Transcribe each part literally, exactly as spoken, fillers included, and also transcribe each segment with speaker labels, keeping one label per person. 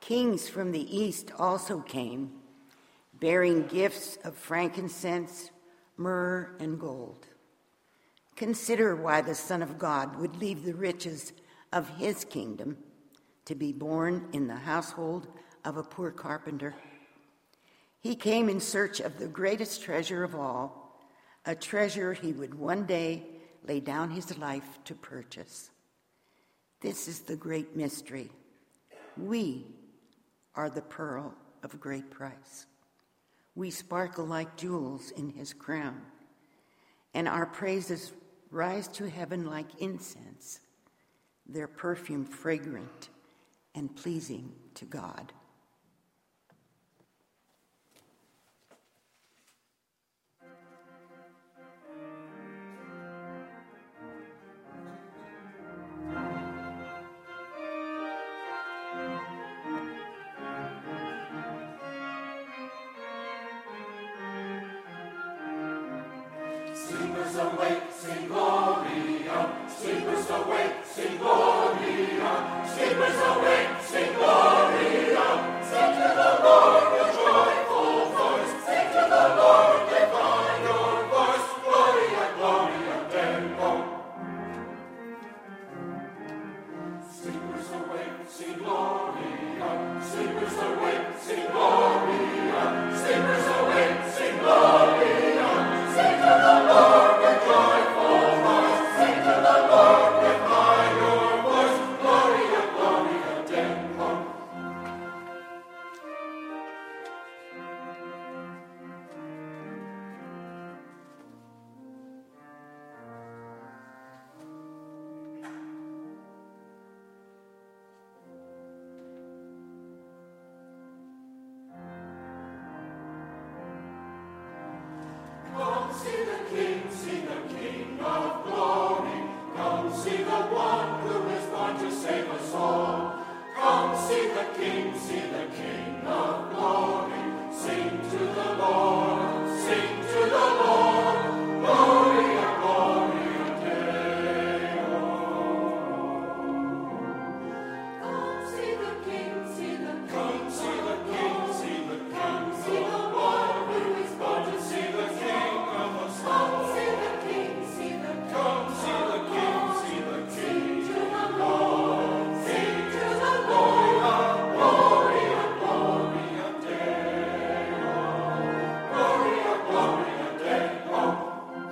Speaker 1: Kings from the east also came, bearing gifts of frankincense, myrrh, and gold. Consider why the Son of God would leave the riches of his kingdom to be born in the household of a poor carpenter. He came in search of the greatest treasure of all, a treasure he would one day lay down his life to purchase. This is the great mystery. We are the pearl of great price. We sparkle like jewels in his crown, and our praises rise to heaven like incense, their perfume fragrant and pleasing to God.
Speaker 2: Sleepers awake, sing Gloria. Sleepers awake, sing Gloria. Sleepers awake, sing Gloria. Sing to the Lord with joyful voice. Sing to the Lord, lift high your voice. Gloria, Gloria, Deo. Sleepers awake, sing Gloria. Sleepers awake, sing Gloria. Sleepers awake, sing Gloria. Sing to the Lord with joyful voice. Sing to the Lord with high your voice. Gloria, Gloria, Deo. Come see the King, see the King of glory. Come see the one who is born to save us all. Come see the King, see the King of glory. Sing to the Lord, sing to the Lord. Gloria, Gloria Deo. Come see the King, see the King. Come see the King, see the King. Come see the one who is born to save the King of us all. Come see the King, see the King. Come see the King, see the King. Sing to the Lord, sing to the Lord. Gloria, Gloria Deo. Gloria, Gloria Deo.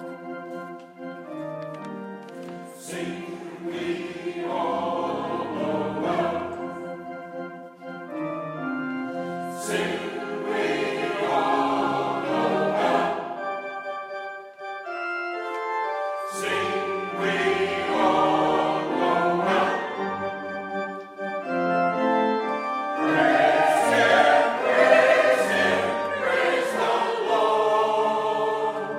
Speaker 2: Sing we all the well. Sing we all the well. Sing we all the well. Praise Him, praise Him, praise the Lord.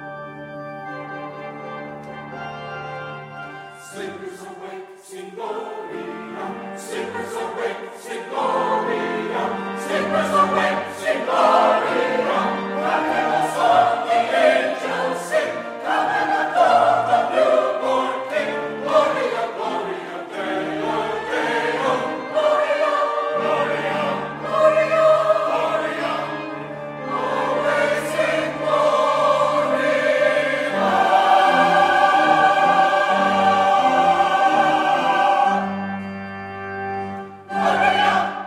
Speaker 2: Sleepers awake, sing Gloria. Sleepers awake, sing Gloria. Sleepers awake, sing Gloria. Come and the song the angels sing. Come and adore the newborn King. Gloria, Gloria Deo, Deo. Gloria, Gloria, Gloria, Gloria. Always sing Gloria. Gloria.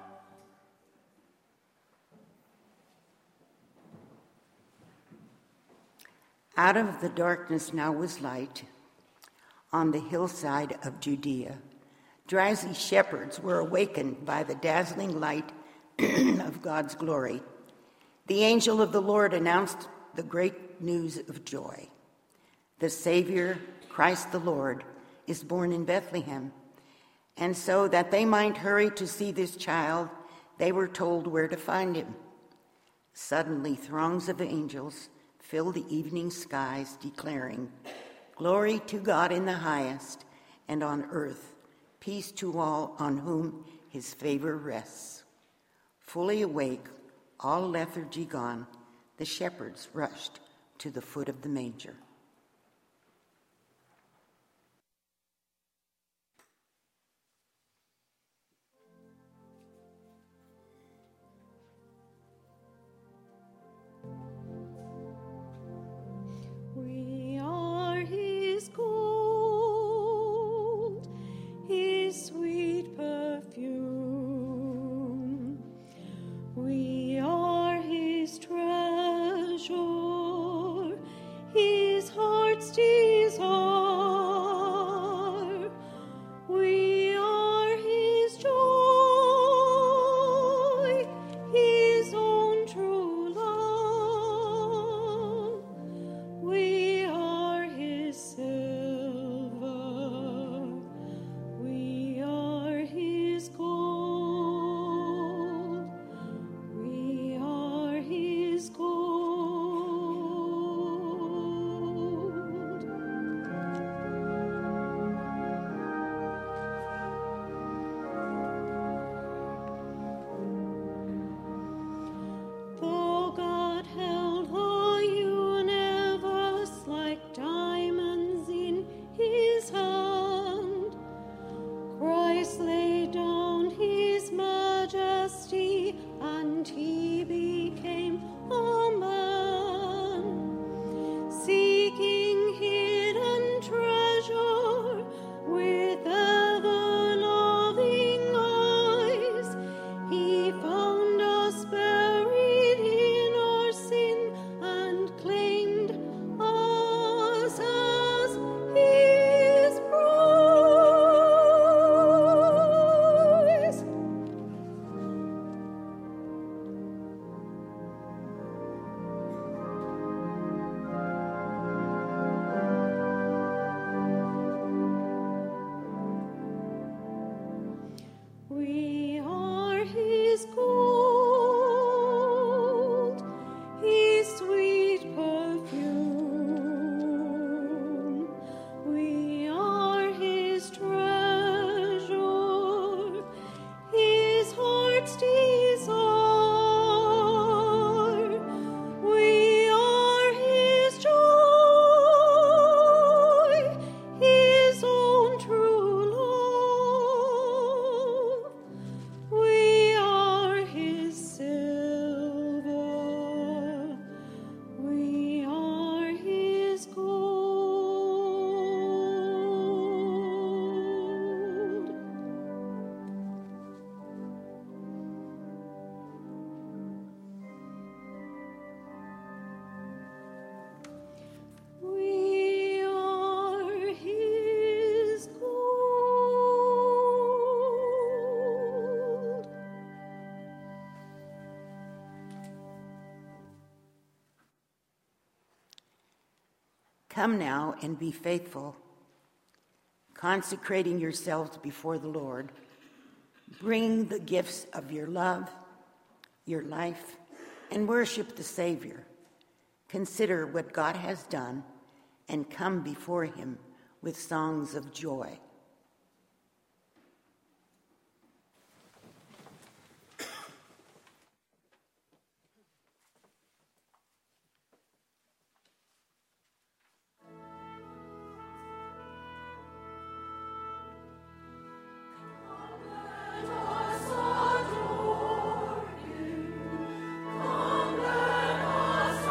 Speaker 1: Out of the darkness now was light on the hillside of Judea. Drowsy shepherds were awakened by the dazzling light of God's glory. The angel of the Lord announced the great news of joy. The Savior, Christ the Lord, is born in Bethlehem. And so that they might hurry to see this child, they were told where to find him. Suddenly, throngs of angels filled the evening skies, declaring, "Glory to God in the highest, and on earth, peace to all on whom his favor rests." Fully awake, all lethargy gone, the shepherds rushed to the foot of the manger.
Speaker 2: his sweet perfume. We are his treasure, his heart's desire. We are his joy, his own true love. We are his silver, we are his gold. We are his gold. Though God held the universe like diamonds in his hand, Christ laid down his majesty and he became a man, seeking hidden treasure with ever-loving eyes. He found us buried in our sin and claimed us as his prize. We are his gold, his sweet perfume. We are his treasure, his heart's desire. We are his joy, his own true love. We are his silver, we are his gold. We are his gold.
Speaker 1: Come now and be faithful, consecrating yourselves before the Lord. Bring the gifts of your love, your life, and worship the Savior. Consider what God has done and come before him with songs of joy.
Speaker 2: Let us adore him. Come, let us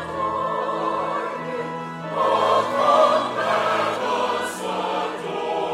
Speaker 2: adore him. Oh, come, let us adore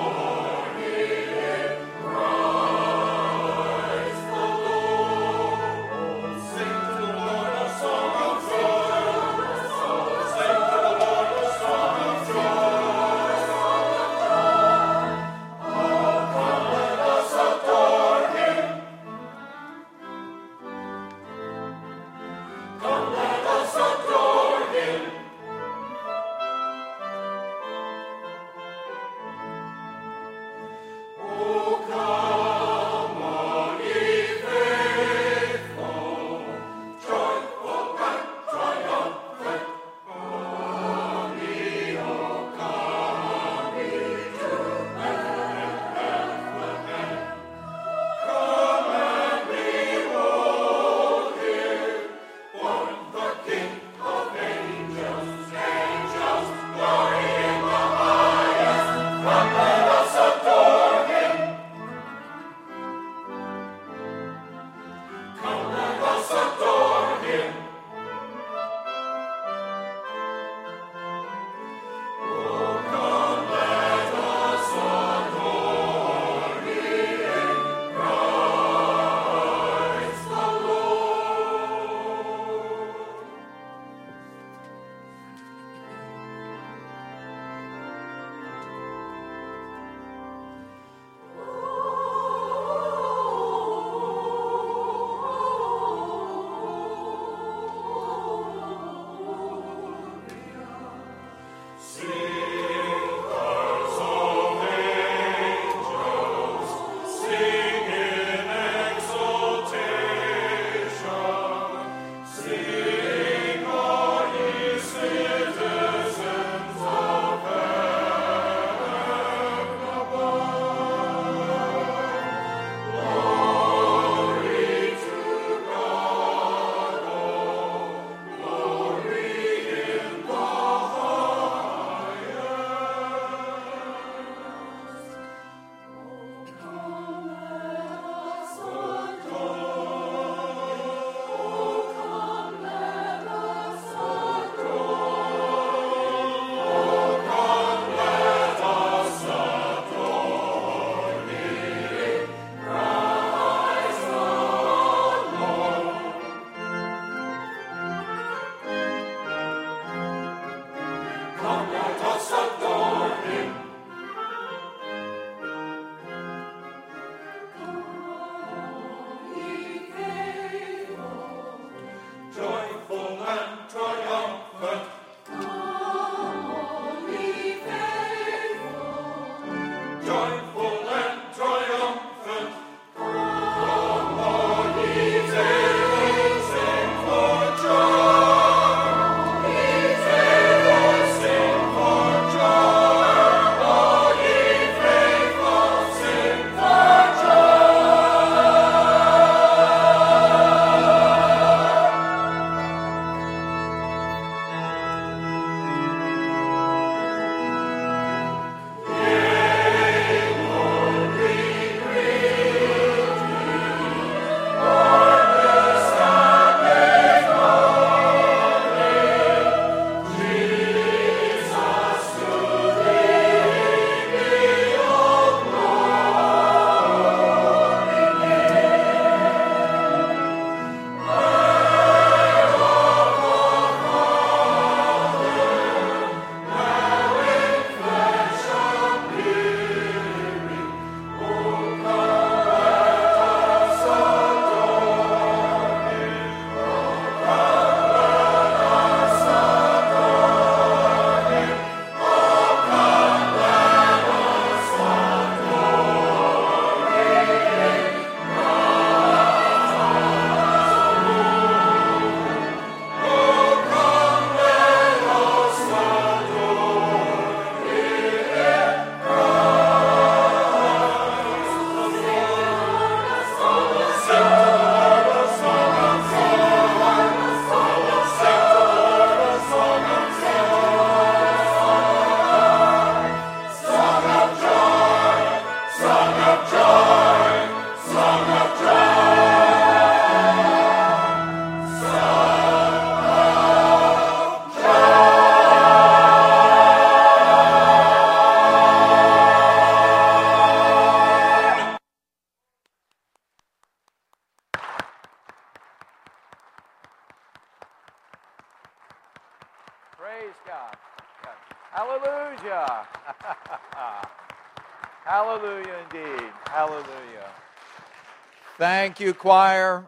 Speaker 3: Praise God. Hallelujah. Hallelujah indeed. Hallelujah. Thank you, choir.